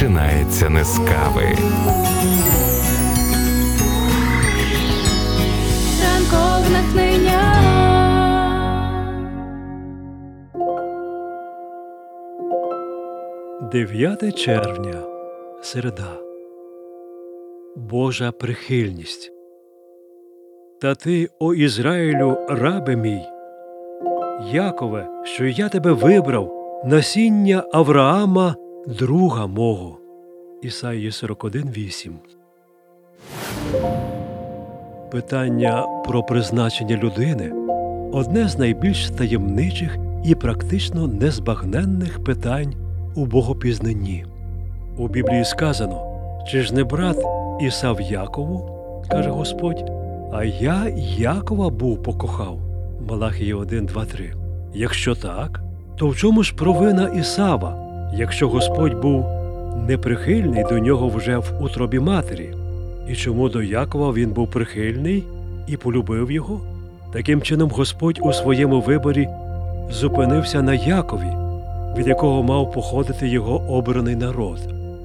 починається не з кави. Ранкове натхнення. 9 червня. Середа. Божа прихильність. Та ти, о Ізраїлю, рабе мій, Якове, що я тебе вибрав, насіння Авраама, друга мого. Ісаї 41:8. Питання про призначення людини – одне з найбільш таємничих і практично незбагненних питань у богопізнанні. У Біблії сказано: «Чи ж не брат Ісав Якову, – каже Господь, – а я Якова був покохав». Малахії 1:2-3. Якщо так, то в чому ж провина Ісава, якщо Господь був неприхильний до нього вже в утробі матері? І чому до Якова він був прихильний і полюбив його? Таким чином Господь у своєму виборі зупинився на Якові, від якого мав походити його обраний народ.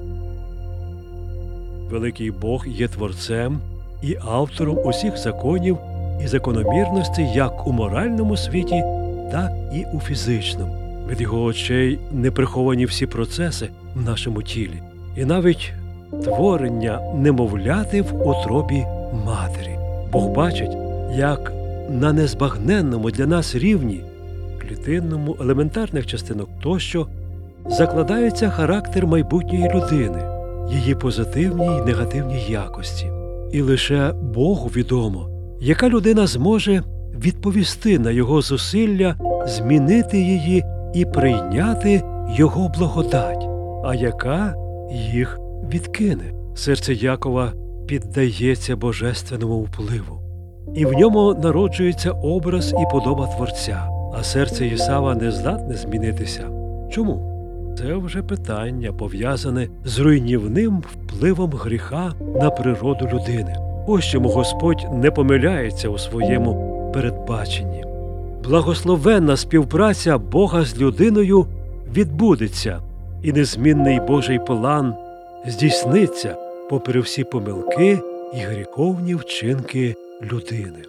Великий Бог є творцем і автором усіх законів і закономірностей як у моральному світі, так і у фізичному. Від його очей не приховані всі процеси в нашому тілі, і навіть творення немовляти в утробі матері. Бог бачить, як на незбагненному для нас рівні, клітинному, елементарних частинок тощо, закладається характер майбутньої людини, її позитивні й негативні якості. І лише Богу відомо, яка людина зможе відповісти на його зусилля, змінити її і прийняти його благодать, а яка їх відкине. Серце Якова піддається божественному впливу, і в ньому народжується образ і подоба Творця, а серце Ісава не здатне змінитися. Чому? Це вже питання, пов'язане з руйнівним впливом гріха на природу людини. Ось чому Господь не помиляється у своєму передбаченні. Благословенна співпраця Бога з людиною відбудеться, і незмінний Божий план здійсниться попри всі помилки і гріховні вчинки людини.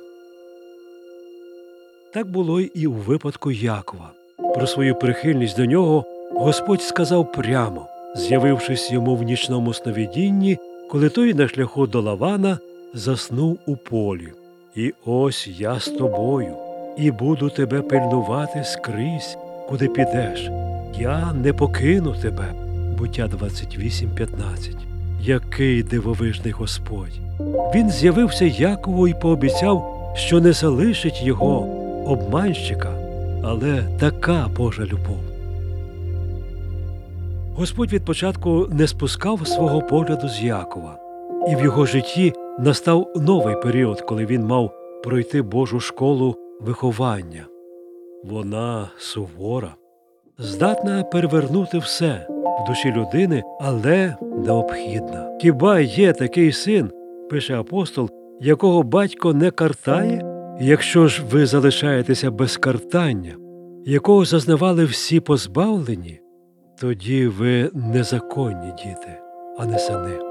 Так було і у випадку Якова. Про свою прихильність до нього Господь сказав прямо, з'явившись йому в нічному сновидінні, коли той на шляху до Лавана заснув у полі. «І ось я з тобою, і буду тебе пильнувати скрізь, куди підеш. Я не покину тебе». Буття 28:15. Який дивовижний Господь! Він з'явився Якову і пообіцяв, що не залишить його, обманщика, але така Божа любов. Господь від початку не спускав свого погляду з Якова, і в його житті настав новий період, коли він мав пройти Божу школу виховання. Вона сувора, здатна перевернути все в душі людини, але необхідна. Хіба є такий син, пише апостол, якого батько не картає? Якщо ж ви залишаєтеся без картання, якого зазнавали всі позбавлені, тоді ви незаконні діти, а не сини.